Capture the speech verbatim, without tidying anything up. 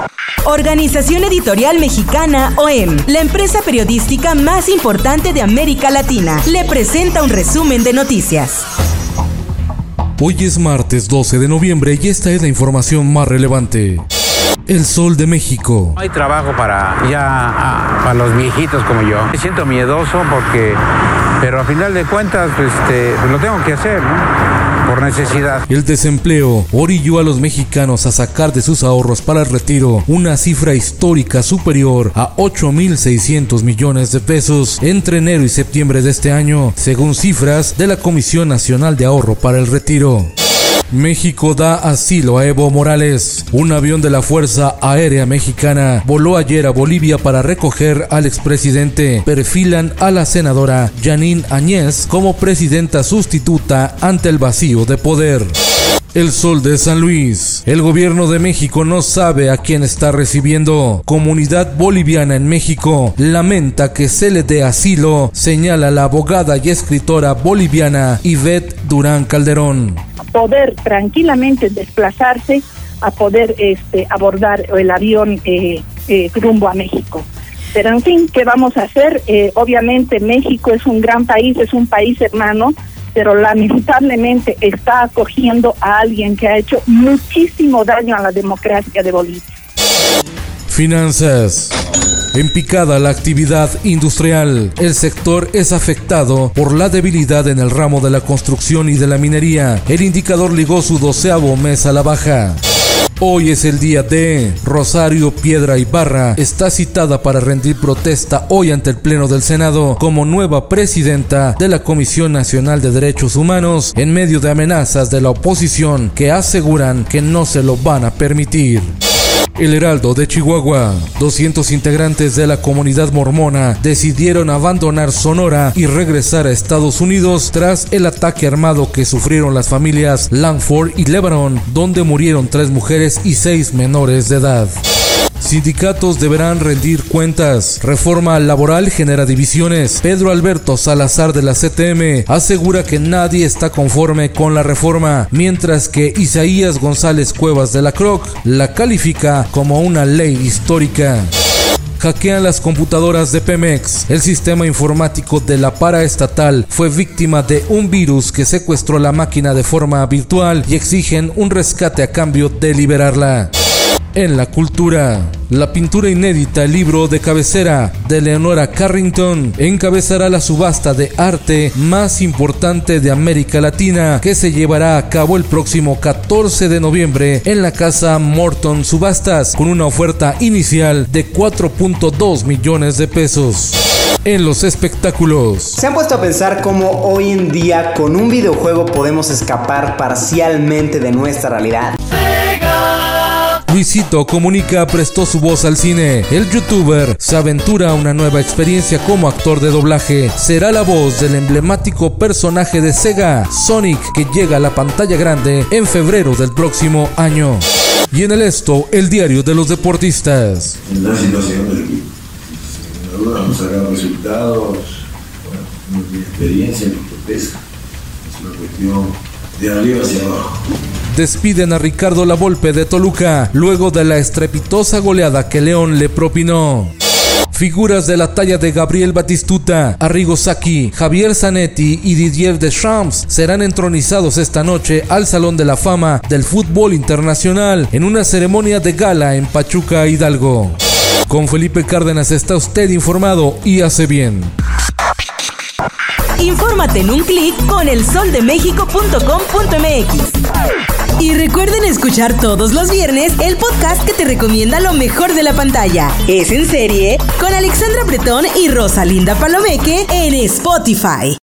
Organización Editorial Mexicana O E M, la empresa periodística más importante de América Latina, le presenta un resumen de noticias. Hoy es martes doce de noviembre y esta es la información más relevante. El Sol de México. Hay trabajo para ya a, para los viejitos como yo. Me siento miedoso porque, pero a final de cuentas, pues, este, lo tengo que hacer, ¿no? Por necesidad. El desempleo orilló a los mexicanos a sacar de sus ahorros para el retiro una cifra histórica superior a ocho mil seiscientos millones de pesos entre enero y septiembre de este año, según cifras de la Comisión Nacional de Ahorro para el Retiro. México da asilo a Evo Morales. Un avión de la Fuerza Aérea Mexicana voló ayer a Bolivia para recoger al expresidente. Perfilan a la senadora Jeanine Áñez como presidenta sustituta ante el vacío de poder. El Sol de San Luis. El gobierno de México no sabe a quién está recibiendo. Comunidad boliviana en México lamenta que se le dé asilo, señala la abogada y escritora boliviana Ivette Durán Calderón. Poder tranquilamente desplazarse a poder este, abordar el avión eh, eh, rumbo a México. Pero en fin, ¿qué vamos a hacer? Eh, obviamente México es un gran país, es un país hermano, pero lamentablemente está acogiendo a alguien que ha hecho muchísimo daño a la democracia de Bolivia. Finanzas. En picada la actividad industrial, el sector es afectado por la debilidad en el ramo de la construcción y de la minería. El indicador ligó su doceavo mes a la baja. Hoy es el día de Rosario Piedra Ibarra. Está citada para rendir protesta hoy ante el Pleno del Senado como nueva presidenta de la Comisión Nacional de Derechos Humanos en medio de amenazas de la oposición que aseguran que no se lo van a permitir. El Heraldo de Chihuahua. doscientos integrantes de la comunidad mormona decidieron abandonar Sonora y regresar a Estados Unidos tras el ataque armado que sufrieron las familias Langford y Lebanon, donde murieron tres mujeres y seis menores de edad. Sindicatos deberán rendir cuentas. Reforma laboral genera divisiones. Pedro Alberto Salazar de la C T M asegura que nadie está conforme con la reforma, mientras que Isaías González Cuevas de la C R O C la califica como una ley histórica. Hackean las computadoras de Pemex. El sistema informático de la paraestatal fue víctima de un virus que secuestró la máquina de forma virtual y exigen un rescate a cambio de liberarla. En la cultura, la pintura inédita El libro de cabecera de Leonora Carrington encabezará la subasta de arte más importante de América Latina, que se llevará a cabo el próximo catorce de noviembre en la casa Morton Subastas, con una oferta inicial de cuatro punto dos millones de pesos. En los espectáculos. ¿Se han puesto a pensar cómo hoy en día con un videojuego podemos escapar parcialmente de nuestra realidad? Luisito Comunica prestó su voz al cine. El youtuber se aventura a una nueva experiencia como actor de doblaje. Será la voz del emblemático personaje de Sega, Sonic, que llega a la pantalla grande en febrero del próximo año. Y en el Esto, el diario de los deportistas. En la situación del equipo. Sin duda hemos sacado resultados, bueno, no tiene experiencia, lo que pesa. Es una cuestión de arriba hacia abajo. Despiden a Ricardo Lavolpe de Toluca luego de la estrepitosa goleada que León le propinó. Figuras de la talla de Gabriel Batistuta, Arrigo Sacchi, Javier Zanetti y Didier Deschamps serán entronizados esta noche al Salón de la Fama del Fútbol Internacional en una ceremonia de gala en Pachuca, Hidalgo. Con Felipe Cárdenas está usted informado y hace bien. Infórmate en un clic con el sol de méxico punto com punto m x. Y recuerden escuchar todos los viernes el podcast que te recomienda lo mejor de la pantalla. Es en serie con Alexandra Bretón y Rosalinda Palomeque en Spotify.